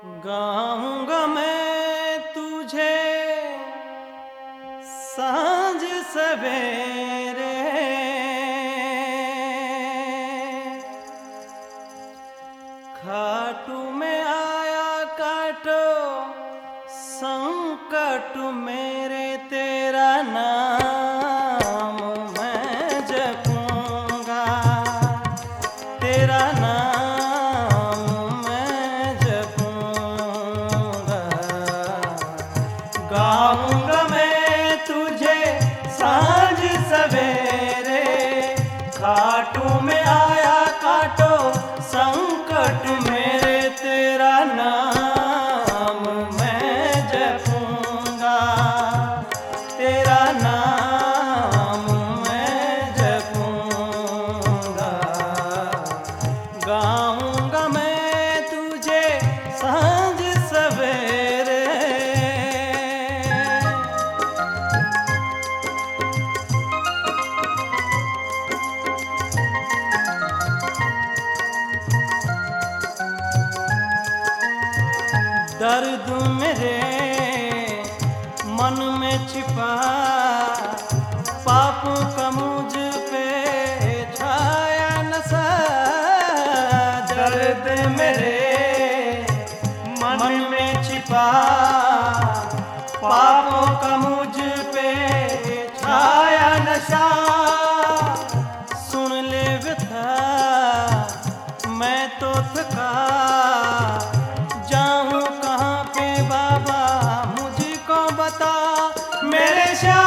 गाऊंगा मैं तुझे सांझ सवेरे, खाटू में आया काटो संकट मेरे, तेरा नाम मैं जपूंगा, तेरा नाम मैं जपूंगा। गाऊंगा मैं तुझे सांझ सवेरे, खाटू में आया काटो संकट मेरे, तेरा नाम मैं जपूंगा, तेरा नाम मैं जपूंगा। गाऊंगा मैं तुझे सांझ सवेरे। दर्द मेरे मन में छिपा, पापों का मुझ पे छाया नशा। दर्द मेरे मन में छिपा, पापों का मुझ पे छाया नशा। सुन ले व्यथा मैं तो थका, जाऊं कहाँ पे बाबा मुझको बता। मेरे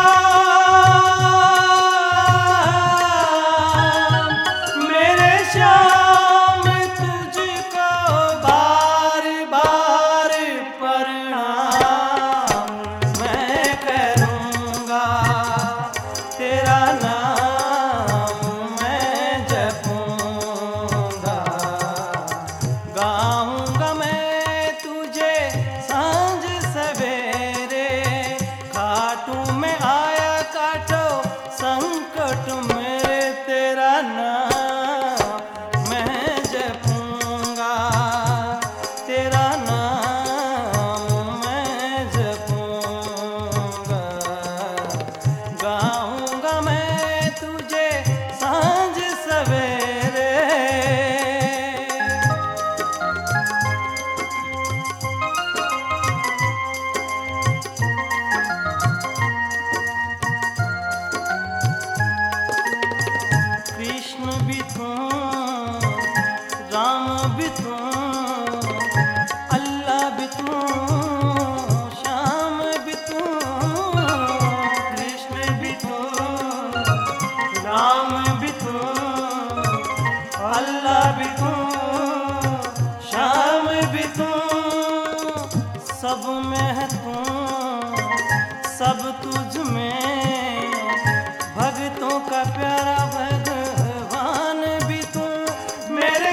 श्याम तुझको बार बार प्रणाम मैं करूँगा, तेरा नाम मैं जपूंगा। गाऊंगा मैं तुझे सांझ सवेरे, खाटू में आया काटो संकट मेरे, तेरा नाम मैं जपूंगा, तेरा नाम मैं जपूंगा। गाऊंगा मैं तुझे सांझ सवेरे। कृष्ण भी तू, राम भी तू, अल्लाह भी तू, श्याम भी तू। कृष्ण भी तू, राम भी तू, अल्लाह भी तू, श्याम भी तू। सब में है तू, सब तुझ में, भक्तों का प्यारा भगवान भी तू। मेरे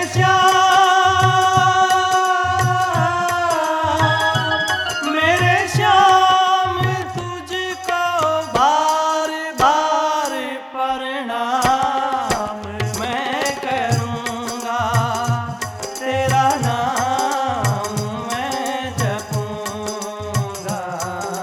श्याम तुझको बार बार प्रणाम मैं करूँगा, तेरा नाम मैं जपूंगा।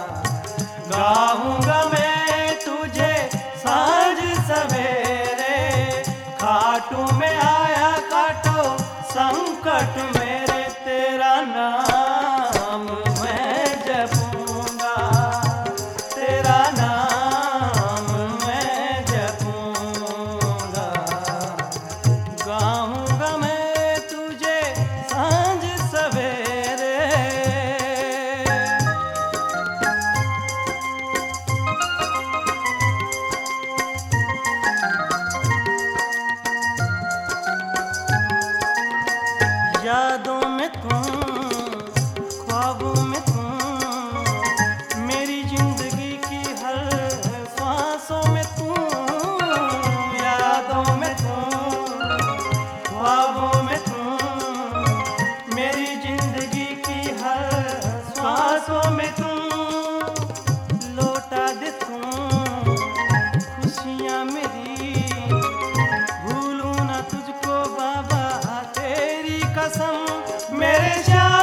गाऊंगा मैं तुझे सांझ सवेरे, खाटू में आया काटो संकट मेरे, तेरा नाम मैं जपूंगा, तेरा नाम मैं जपूंगा। गाऊंगा मैं तुझे सांझ सवेरे। यादों में तुम, ख्वाबों में तुम, मेरी जिंदगी की हर सांसों में तुम। यादों में तुम, ख्वाबों में तुम, मेरी जिंदगी की हर सांसों में तुम। लौटा दे तुम खुशियाँ मेरी, भूलूं ना तुझको बाबा तेरी कसम। मेरे श्याम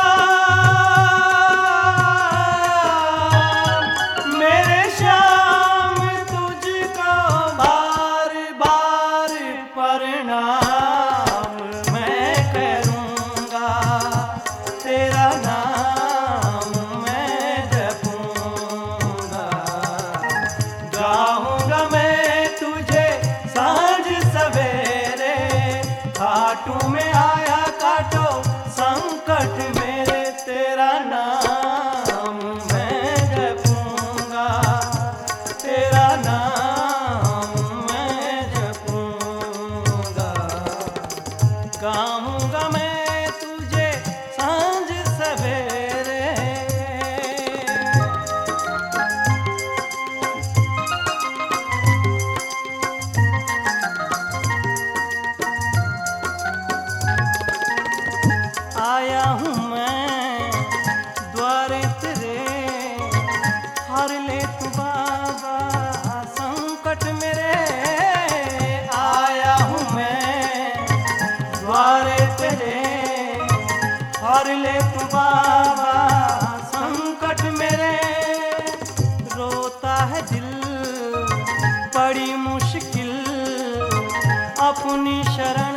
संकट मेरे तेरा नाम मैं जपूंगा, तेरा नाम मैं जपूंगा। गाऊंगा मैं तुझे सांझ सवेरे, आया हूँ मैं द्वारे तेरे, हर ले तू बाबा संकट मेरे। आया हूँ मैं द्वारे तेरे, हर ले तू बाबा संकट मेरे। रोता है दिल बड़ी मुश्किल अपनी शरण